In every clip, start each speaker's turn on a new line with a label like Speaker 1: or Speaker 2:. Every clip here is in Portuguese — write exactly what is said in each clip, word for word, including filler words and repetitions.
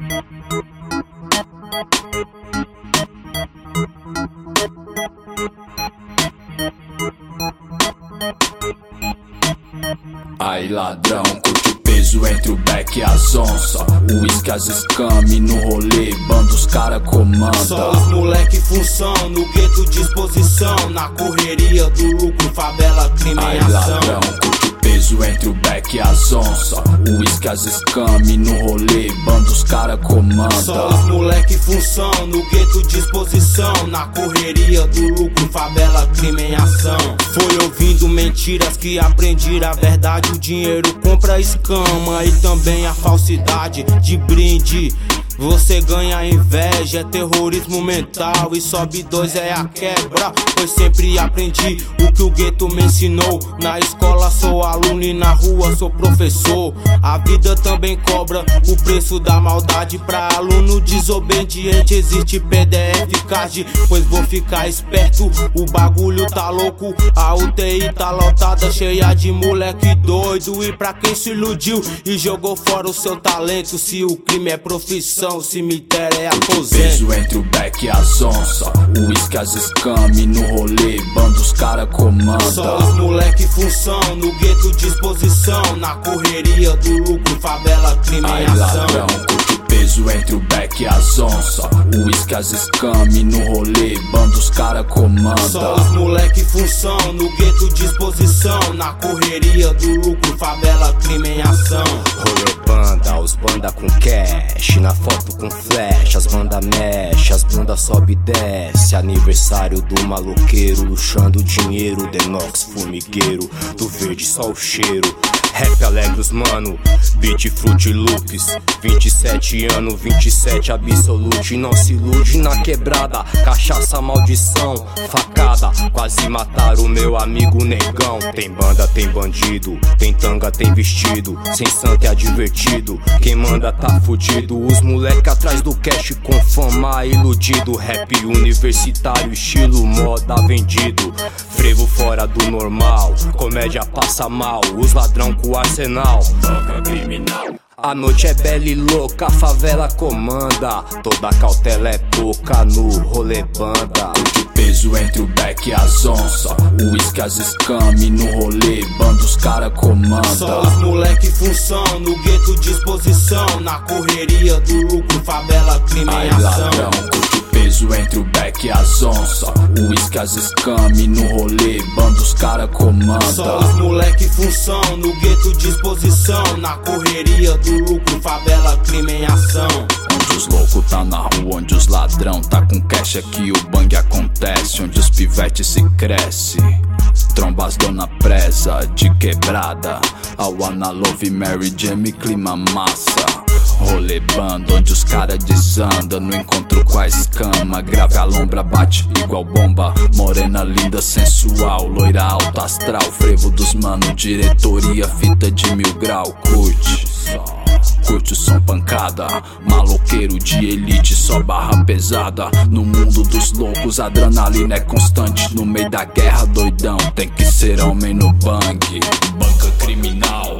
Speaker 1: Aí ladrão, curte o peso entre o beck e as onça. O uísque, as escame no rolê, bando os cara comanda.
Speaker 2: Só os moleque função, no gueto disposição. Na correria do lucro, favela, crime
Speaker 1: Aí
Speaker 2: em ação.
Speaker 1: ladrão, curte o peso entre o beck e as onça. O uísque, as escame no rolê, bando os cara comanda.
Speaker 2: Só os moleque função, no gueto disposição. Na correria do lucro, favela, crime em ação. Foi ouvindo mentiras que aprendi a verdade. O dinheiro compra escama e também a falsidade de brinde. Você ganha inveja, é terrorismo mental. E sobe dois é a quebra, pois sempre aprendi o que o gueto me ensinou. Na escola sou aluno e na rua sou professor. A vida também cobra o preço da maldade. Pra aluno desobediente existe P D F card. Pois vou ficar esperto, o bagulho tá louco. A U T I tá lotada, cheia de moleque doido. E pra quem se iludiu e jogou fora o seu talento, se o crime é profissão, o cemitério é aposento.
Speaker 1: Peso entre o beck e as onça. O uísque, as escame no rolê, bando os cara comanda.
Speaker 2: Só os moleque função, no gueto disposição. Na correria do lucro, favela, crime
Speaker 1: Aí
Speaker 2: em ação.
Speaker 1: ladrão, curte o peso entre o beck e as onça. O uísque, as escame no rolê, bando os cara comanda.
Speaker 2: Só os moleque função, no gueto disposição. Na correria do lucro, favela, crime em ação.
Speaker 3: Rolê banda, os banda com cash, na foto com flash, as banda mexe, as bunda sobe e desce. Aniversário do maloqueiro, luxando dinheiro, Denox formigueiro, do verde só o cheiro. Rap alegros mano, beat fruit loops. Vinte e sete anos, vinte e sete absolute. Não se ilude na quebrada, cachaça maldição, facada, quase mataram o meu amigo negão. Tem banda, tem bandido, tem tanga, tem vestido. Sem santo é advertido, quem manda tá fudido. Os moleque atrás do cash com fama iludido. Rap universitário, estilo moda vendido. Frevo fora do normal, comédia passa mal. Os ladrão com arsenal, banca criminal. A noite é bela e louca, a favela comanda. Toda cautela é pouca no rolê banda.
Speaker 1: Curte peso entre o beck e as onça. O uísque, as escame no rolê, bando os cara comanda.
Speaker 2: Só os moleque função, no gueto disposição. Na correria do lucro, favela, crime
Speaker 1: Aí
Speaker 2: em ação.
Speaker 1: ladrão, curte peso entre o beck e as onça. O uísque, as escame no rolê, bando os cara comanda.
Speaker 2: Só os moleque função, no gueto disposição. Na correria do lucro, favela, crime em ação.
Speaker 1: Onde os loucos tá na rua, onde os ladrão tá com cash, aqui o bang acontece. Onde os pivetes se cresce, trombas dona presa de quebrada. Ao Ana Love, Mary Jamie, clima massa. Rolê bando, onde os cara desanda. No encontro com a escama, grave a lombra, bate igual bomba. Morena linda, sensual, loira alta astral. Frevo dos mano, diretoria, fita de mil grau. Curte, curte o som pancada. Maloqueiro de elite, só barra pesada. No mundo dos loucos, a adrenalina é constante. No meio da guerra, doidão, tem que ser homem no bang. Banca criminal,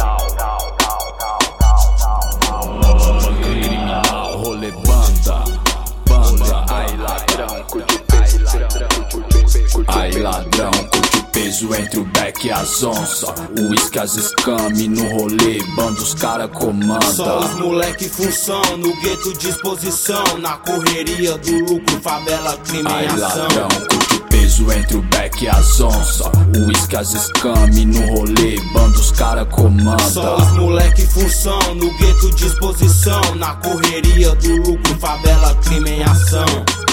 Speaker 1: rolê banda, banda. Aí ladrão, curte o peso. Aí ladrão, curte o peso entre o beck e as onça. O uísque, as escame no rolê, bando os cara comanda.
Speaker 2: Só os moleque função, no gueto disposição. Na correria do lucro, favela, crime em
Speaker 1: Aí
Speaker 2: ação.
Speaker 1: ladrão, curte o peso entre o beck e as onça. O uísque, as escame no rolê, bando os cara comanda.
Speaker 2: Só os moleque função, no gueto disposição. Na correria do lucro, favela, crime em ação.